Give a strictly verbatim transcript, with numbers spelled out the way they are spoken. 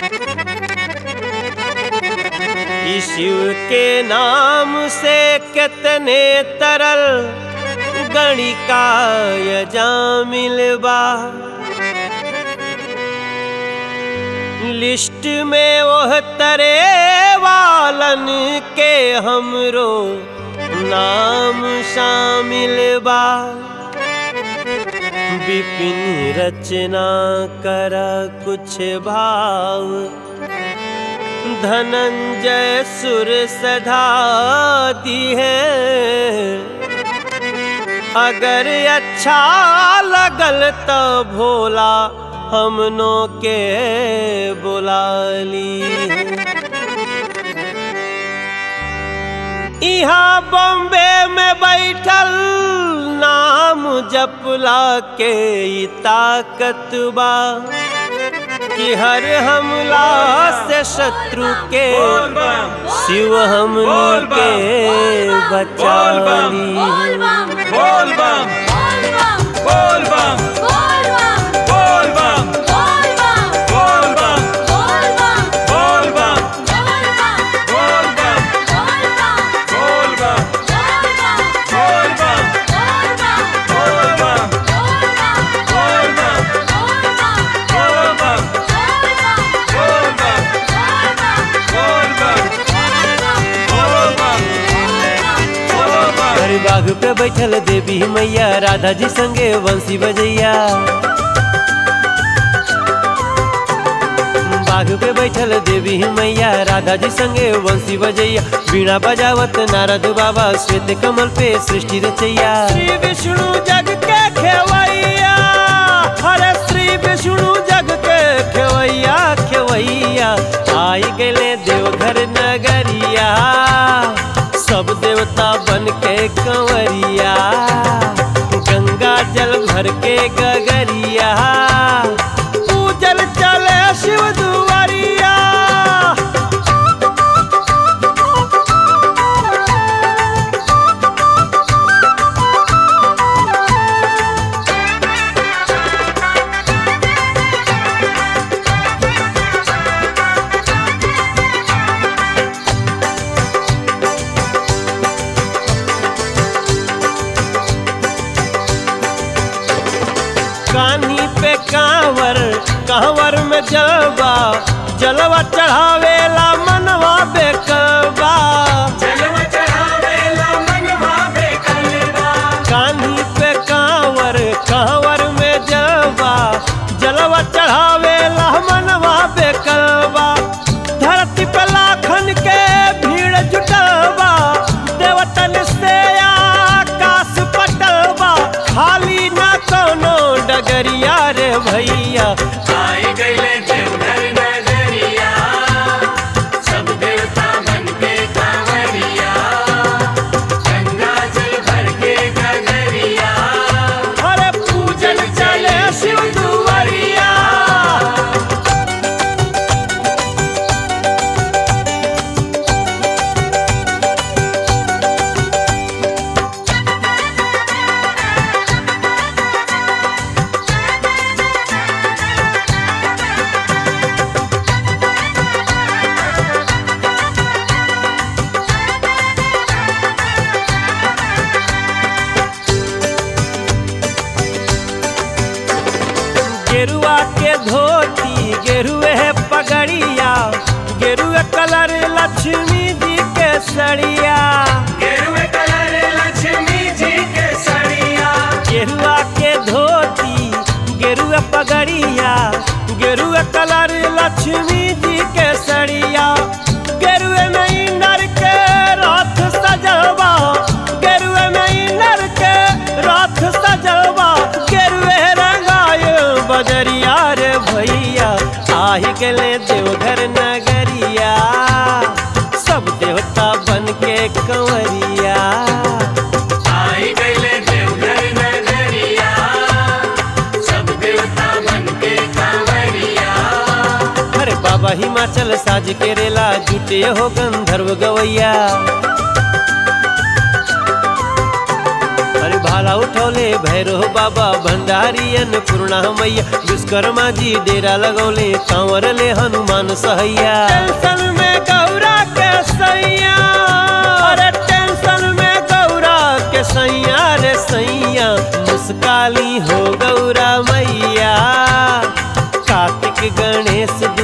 शिव के नाम से कितने तरल गणिकाय जामिल बा। लिस्ट में वह तरे वालन के हमरो नाम शामिल बा। विपिन रचना करा कुछ भाव, धनंजय सुर सधा दी है। अगर अच्छा लगल तो भोला हमनों के बुला ली। यहाँ बॉम्बे में बैठल नाम जपला के ई ताकत बा कि हर हमला से शत्रु के शिव हमनी के बचा ली। बोल बम बोल बम बोल बम बोल बम बोल बम बोल बम बोल बम बोल बम बोल बम बोल बम बोल बम बोल बम बोल बम बोल बम बोल बम बोल बम बोल बम बोल बम। हर बाग पे बैठल देवी मैया, राधा जी संगे बंसी बजैया। बाग पे बैठल देवी मैया, राधा जी संगे बंसी बजैया। बीणा बजावत नारद बाबा, श्वेत कमल पे सृष्टि रचैया। श्री विष्णु जग के खेवैया, हरे श्री विष्णु जग के खेवैया खेवैया। आई गले देवघर नगरिया, सब देवता बन के कंवरिया। गंगा जल भर के गगरिया, पूजल चले शिव दुआरिया। कान्ही पे कांवर, कांवर में जलवा, जलवा चढ़ावेला मनवा बेकलबा। जलवा चढ़ावेला मनवा बेकलबा। कान्ही पे कांवर, कांवर में जलवा, जलवा चढ़ावेला मनवा बेकलबा। धरती पे लाखन के भीड़ जुटलबा, देवतन से आकाश पटलबा। खाली ना कोनो डगरिया रे भैया। आई गइले देवघर नगरिया, सब देवता बन के कांवरिया। गंगा जल भर के गगरिया, हरे पूजन चले शिव दुआरिया। गेरुआ के धोती, गेरुए है पगड़िया, गेरुए कलर लक्ष्मी जी के सड़िया। गेरुए कलर लक्ष्मी जी के सड़िया। गेरुआ के धोती, गेरुए पगड़िया, गेरुए कलर लक्ष्मी जी के सड़िया। गेरुए में नर के रथ सजवा, गेरुए में नर के रथ सजवा। गेरुए रंगाय बजरिया रे भैया, आही गले देवघर नगरिया, सब देवता बन के कंवरिया। आई गइले देवघर नगरिया, सब देवता बन के कांवरिया। अरे बाबा हिमाचल साज के रेला, जुटे हो गंधर्व गवैया। भाला उठौले भैरव बाबा भंडारी अन्नपूर्णा मैया विश्वकर्मा जी डेरा लगौले कांवर ले हनुमान सहैया। टेंशन में गौरा के सैया, अरे टेंशन में गौरा के सैया रे सैया, मुस्काली हो गौरा मैया। कार्तिक गणेश